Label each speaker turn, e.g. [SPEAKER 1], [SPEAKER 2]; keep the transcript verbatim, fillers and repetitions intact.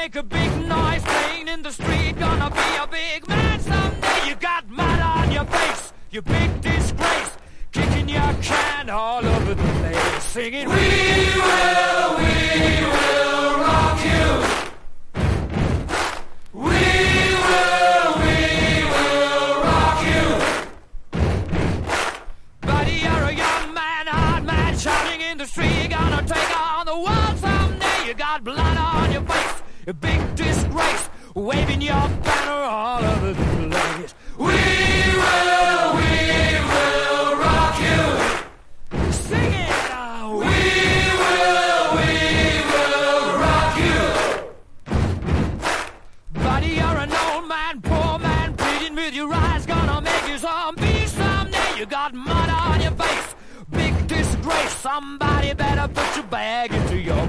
[SPEAKER 1] make a big noise playing in the street. Gonna be a big man someday. You got mud on your face, you big disgrace. Kicking your can all over the place, singing, we will, we will rock you. We will, we will rock you. Buddy, you're a young man, hard man, shouting in the street. You're gonna take on the world someday. You got blood on your face, a big disgrace, waving your banner all over the place. We will, we will rock you. Sing it now. We will, we will rock you. Buddy, you're an old man, poor man, pleading with your eyes. Gonna make you zombie someday. You got mud on your face, big disgrace. Somebody better put your bag into your